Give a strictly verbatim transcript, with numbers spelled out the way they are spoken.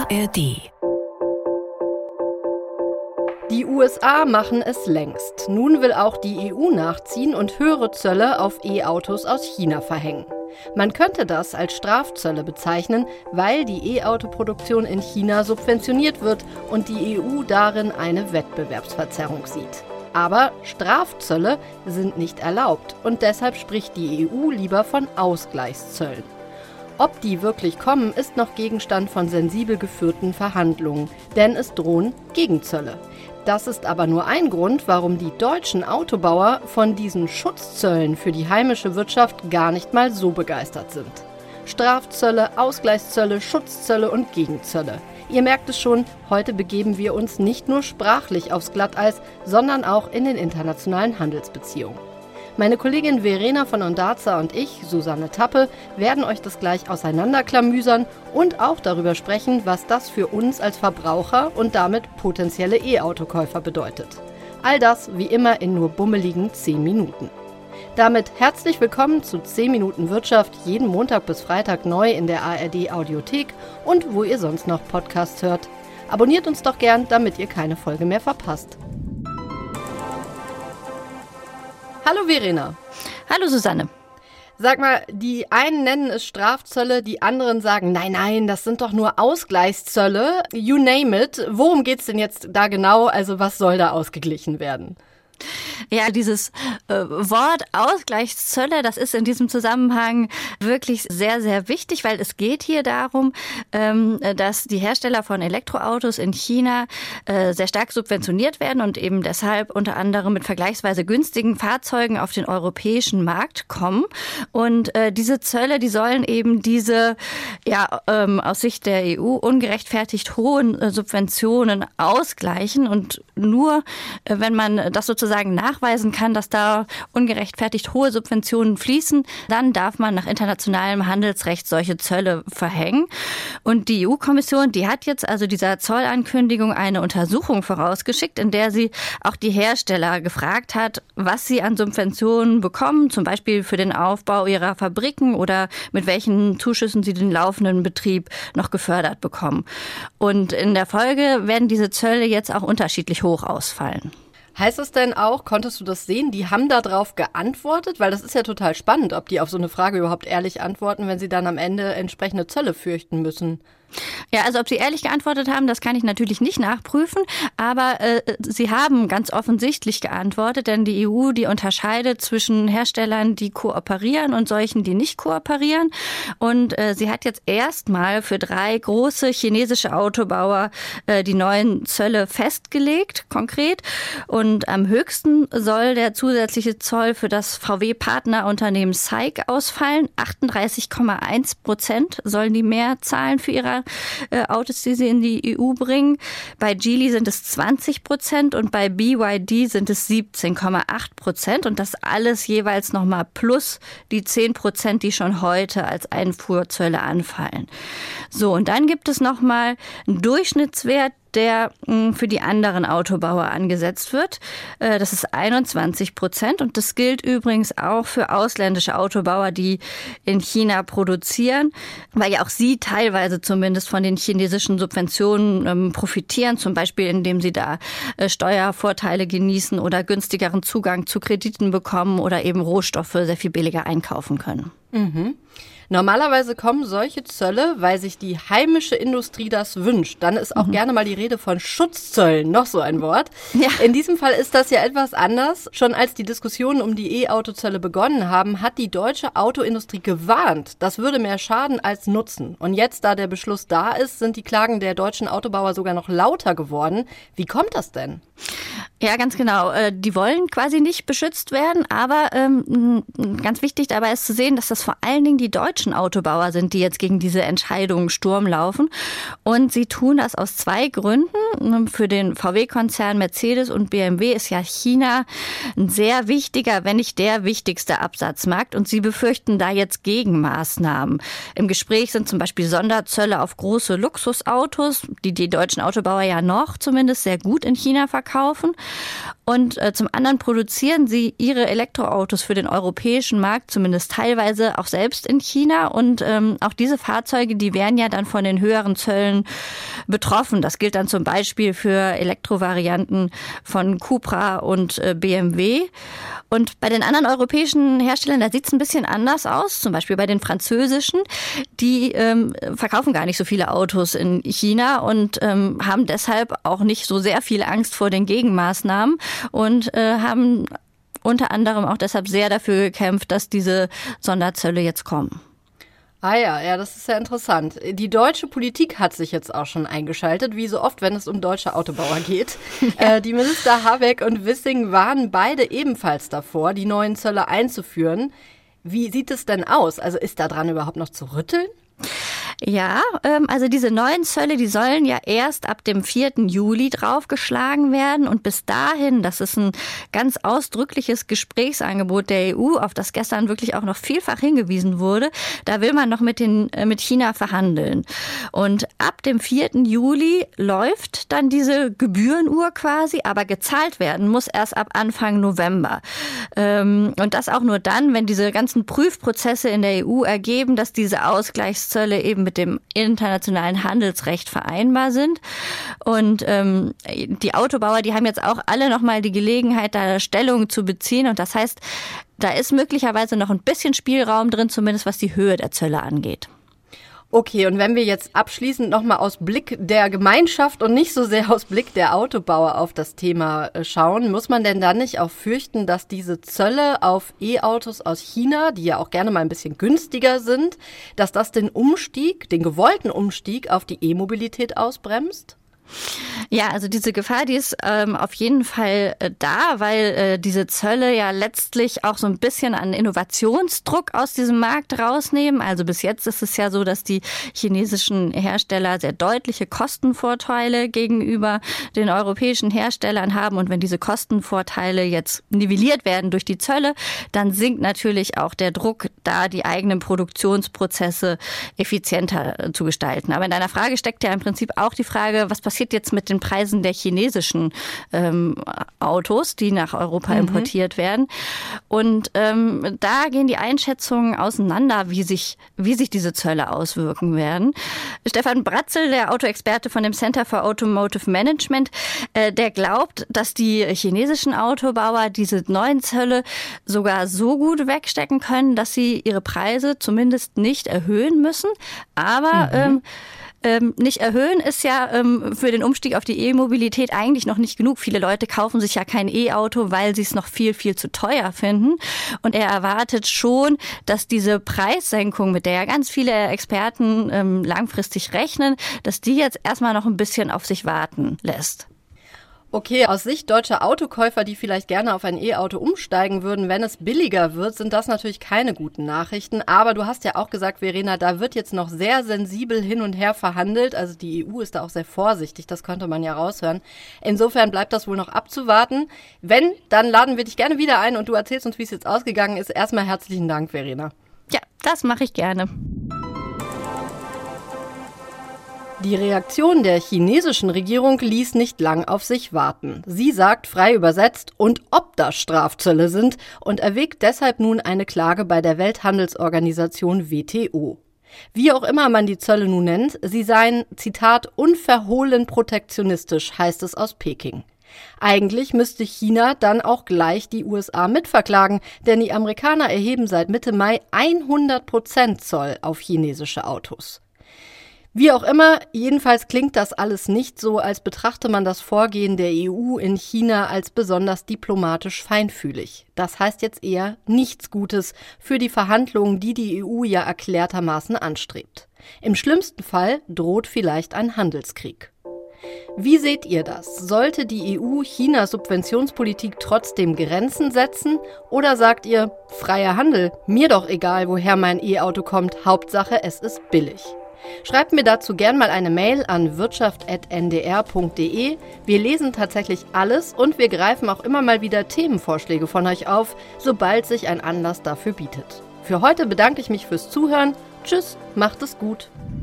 R D. Die U S A machen es längst. Nun will auch die E U nachziehen und höhere Zölle auf E-Autos aus China verhängen. Man könnte das als Strafzölle bezeichnen, weil die E-Auto-Produktion in China subventioniert wird und die E U darin eine Wettbewerbsverzerrung sieht. Aber Strafzölle sind nicht erlaubt und deshalb spricht die E U lieber von Ausgleichszöllen. Ob die wirklich kommen, ist noch Gegenstand von sensibel geführten Verhandlungen, denn es drohen Gegenzölle. Das ist aber nur ein Grund, warum die deutschen Autobauer von diesen Schutzzöllen für die heimische Wirtschaft gar nicht mal so begeistert sind. Strafzölle, Ausgleichszölle, Schutzzölle und Gegenzölle. Ihr merkt es schon, heute begeben wir uns nicht nur sprachlich aufs Glatteis, sondern auch in den internationalen Handelsbeziehungen. Meine Kollegin Verena von Ondarza und ich, Susanne Tappe, werden euch das gleich auseinanderklamüsern und auch darüber sprechen, was das für uns als Verbraucher und damit potenzielle E-Autokäufer bedeutet. All das wie immer in nur bummeligen zehn Minuten. Damit herzlich willkommen zu zehn Minuten Wirtschaft, jeden Montag bis Freitag neu in der A R D Audiothek und wo ihr sonst noch Podcasts hört. Abonniert uns doch gern, damit ihr keine Folge mehr verpasst. Hallo Verena. Hallo Susanne. Sag mal, die einen nennen es Strafzölle, die anderen sagen, nein, nein, das sind doch nur Ausgleichszölle. You name it. Worum geht's denn jetzt da genau? Also was soll da ausgeglichen werden? Ja, dieses äh, Wort Ausgleichszölle, das ist in diesem Zusammenhang wirklich sehr, sehr wichtig, weil es geht hier darum, ähm, dass die Hersteller von Elektroautos in China äh, sehr stark subventioniert werden und eben deshalb unter anderem mit vergleichsweise günstigen Fahrzeugen auf den europäischen Markt kommen. Und äh, diese Zölle, die sollen eben diese, ja, ähm, aus Sicht der E U ungerechtfertigt hohen äh, Subventionen ausgleichen. Und nur, äh, wenn man das sozusagen sagen nachweisen kann, dass da ungerechtfertigt hohe Subventionen fließen, dann darf man nach internationalem Handelsrecht solche Zölle verhängen. Und die E U-Kommission, die hat jetzt also dieser Zollankündigung eine Untersuchung vorausgeschickt, in der sie auch die Hersteller gefragt hat, was sie an Subventionen bekommen, zum Beispiel für den Aufbau ihrer Fabriken oder mit welchen Zuschüssen sie den laufenden Betrieb noch gefördert bekommen. Und in der Folge werden diese Zölle jetzt auch unterschiedlich hoch ausfallen. Heißt das denn auch, konntest du das sehen, die haben da drauf geantwortet? Weil das ist ja total spannend, ob die auf so eine Frage überhaupt ehrlich antworten, wenn sie dann am Ende entsprechende Zölle fürchten müssen. Ja, also ob sie ehrlich geantwortet haben, das kann ich natürlich nicht nachprüfen, aber äh, sie haben ganz offensichtlich geantwortet, denn die E U, die unterscheidet zwischen Herstellern, die kooperieren und solchen, die nicht kooperieren. Und äh, sie hat jetzt erstmal für drei große chinesische Autobauer äh, die neuen Zölle festgelegt, konkret. Und am höchsten soll der zusätzliche Zoll für das V W-Partnerunternehmen S A I C ausfallen. achtunddreißig Komma eins Prozent sollen die mehr zahlen für ihre Autos, die sie in die E U bringen. Bei Geely sind es zwanzig Prozent und bei B Y D sind es siebzehn Komma acht Prozent und das alles jeweils nochmal plus die zehn Prozent, die schon heute als Einfuhrzölle anfallen. So, und dann gibt es nochmal einen Durchschnittswert, der für die anderen Autobauer angesetzt wird. Das ist einundzwanzig Prozent und das gilt übrigens auch für ausländische Autobauer, die in China produzieren, weil ja auch sie teilweise zumindest von den chinesischen Subventionen profitieren, zum Beispiel indem sie da Steuervorteile genießen oder günstigeren Zugang zu Krediten bekommen oder eben Rohstoffe sehr viel billiger einkaufen können. Mhm. Normalerweise kommen solche Zölle, weil sich die heimische Industrie das wünscht. Dann ist auch mhm. gerne mal die Rede von Schutzzöllen, noch so ein Wort. Ja. In diesem Fall ist das ja etwas anders. Schon als die Diskussionen um die E-Autozölle begonnen haben, hat die deutsche Autoindustrie gewarnt, das würde mehr schaden als nutzen. Und jetzt, da der Beschluss da ist, sind die Klagen der deutschen Autobauer sogar noch lauter geworden. Wie kommt das denn? Ja, ganz genau. Die wollen quasi nicht beschützt werden, aber ähm, ganz wichtig dabei ist zu sehen, dass das vor allen Dingen die deutschen Autobauer sind, die jetzt gegen diese Entscheidung Sturm laufen. Und sie tun das aus zwei Gründen. Für den V W-Konzern Mercedes und B M W ist ja China ein sehr wichtiger, wenn nicht der wichtigste Absatzmarkt. Und sie befürchten da jetzt Gegenmaßnahmen. Im Gespräch sind zum Beispiel Sonderzölle auf große Luxusautos, die die deutschen Autobauer ja noch zumindest sehr gut in China verkaufen. Und äh, zum anderen produzieren sie ihre Elektroautos für den europäischen Markt, zumindest teilweise auch selbst in China. China und ähm, auch diese Fahrzeuge, die wären ja dann von den höheren Zöllen betroffen. Das gilt dann zum Beispiel für Elektrovarianten von Cupra und äh, B M W. Und bei den anderen europäischen Herstellern, da sieht es ein bisschen anders aus. Zum Beispiel bei den französischen, die ähm, verkaufen gar nicht so viele Autos in China und ähm, haben deshalb auch nicht so sehr viel Angst vor den Gegenmaßnahmen und äh, haben unter anderem auch deshalb sehr dafür gekämpft, dass diese Sonderzölle jetzt kommen. Ah ja, ja, das ist ja interessant. Die deutsche Politik hat sich jetzt auch schon eingeschaltet, wie so oft, wenn es um deutsche Autobauer geht. Ja. Äh, die Minister Habeck und Wissing waren beide ebenfalls davor, die neuen Zölle einzuführen. Wie sieht es denn aus? Also ist da dran überhaupt noch zu rütteln? Ja, ähm, also diese neuen Zölle, die sollen ja erst ab dem vierten Juli draufgeschlagen werden und bis dahin, das ist ein ganz ausdrückliches Gesprächsangebot der E U, auf das gestern wirklich auch noch vielfach hingewiesen wurde, da will man noch mit den äh, mit China verhandeln. Und ab dem vierten Juli läuft dann diese Gebührenuhr quasi, aber gezahlt werden muss erst ab Anfang November. Ähm, und das auch nur dann, wenn diese ganzen Prüfprozesse in der E U ergeben, dass diese Ausgleichszölle eben mit dem internationalen Handelsrecht vereinbar sind. Und ähm, die Autobauer, die haben jetzt auch alle nochmal die Gelegenheit, da Stellung zu beziehen. Und das heißt, da ist möglicherweise noch ein bisschen Spielraum drin, zumindest was die Höhe der Zölle angeht. Okay, und wenn wir jetzt abschließend nochmal aus Blick der Gemeinschaft und nicht so sehr aus Blick der Autobauer auf das Thema schauen, muss man denn dann nicht auch fürchten, dass diese Zölle auf E-Autos aus China, die ja auch gerne mal ein bisschen günstiger sind, dass das den Umstieg, den gewollten Umstieg auf die E-Mobilität ausbremst? Ja, also diese Gefahr, die ist ähm, auf jeden Fall äh, da, weil äh, diese Zölle ja letztlich auch so ein bisschen an Innovationsdruck aus diesem Markt rausnehmen. Also bis jetzt ist es ja so, dass die chinesischen Hersteller sehr deutliche Kostenvorteile gegenüber den europäischen Herstellern haben. Und wenn diese Kostenvorteile jetzt nivelliert werden durch die Zölle, dann sinkt natürlich auch der Druck, da die eigenen Produktionsprozesse effizienter äh, zu gestalten. Aber in deiner Frage steckt ja im Prinzip auch die Frage, was passiert jetzt mit den Preisen der chinesischen ähm, Autos, die nach Europa mhm. importiert werden. Und ähm, da gehen die Einschätzungen auseinander, wie sich, wie sich diese Zölle auswirken werden. Stefan Bratzel, der Autoexperte von dem Center for Automotive Management, äh, der glaubt, dass die chinesischen Autobauer diese neuen Zölle sogar so gut wegstecken können, dass sie ihre Preise zumindest nicht erhöhen müssen. Aber mhm. ähm, Ähm, nicht erhöhen ist ja ähm, für den Umstieg auf die E-Mobilität eigentlich noch nicht genug. Viele Leute kaufen sich ja kein E-Auto, weil sie es noch viel, viel zu teuer finden. Und er erwartet schon, dass diese Preissenkung, mit der ja ganz viele Experten ähm, langfristig rechnen, dass die jetzt erstmal noch ein bisschen auf sich warten lässt. Okay, aus Sicht deutscher Autokäufer, die vielleicht gerne auf ein E-Auto umsteigen würden, wenn es billiger wird, sind das natürlich keine guten Nachrichten. Aber du hast ja auch gesagt, Verena, da wird jetzt noch sehr sensibel hin und her verhandelt. Also die E U ist da auch sehr vorsichtig, das konnte man ja raushören. Insofern bleibt das wohl noch abzuwarten. Wenn, dann laden wir dich gerne wieder ein und du erzählst uns, wie es jetzt ausgegangen ist. Erstmal herzlichen Dank, Verena. Ja, das mache ich gerne. Die Reaktion der chinesischen Regierung ließ nicht lang auf sich warten. Sie sagt frei übersetzt, und ob das Strafzölle sind, und erwägt deshalb nun eine Klage bei der Welthandelsorganisation W T O. Wie auch immer man die Zölle nun nennt, sie seien, Zitat, unverhohlen protektionistisch, heißt es aus Peking. Eigentlich müsste China dann auch gleich die U S A mitverklagen, denn die Amerikaner erheben seit Mitte Mai hundert Prozent Zoll auf chinesische Autos. Wie auch immer, jedenfalls klingt das alles nicht so, als betrachte man das Vorgehen der E U in China als besonders diplomatisch feinfühlig. Das heißt jetzt eher nichts Gutes für die Verhandlungen, die die E U ja erklärtermaßen anstrebt. Im schlimmsten Fall droht vielleicht ein Handelskrieg. Wie seht ihr das? Sollte die E U Chinas Subventionspolitik trotzdem Grenzen setzen? Oder sagt ihr, freier Handel, mir doch egal, woher mein E-Auto kommt, Hauptsache es ist billig? Schreibt mir dazu gern mal eine Mail an wirtschaft punkt n d r punkt d e. Wir lesen tatsächlich alles und wir greifen auch immer mal wieder Themenvorschläge von euch auf, sobald sich ein Anlass dafür bietet. Für heute bedanke ich mich fürs Zuhören. Tschüss, macht es gut.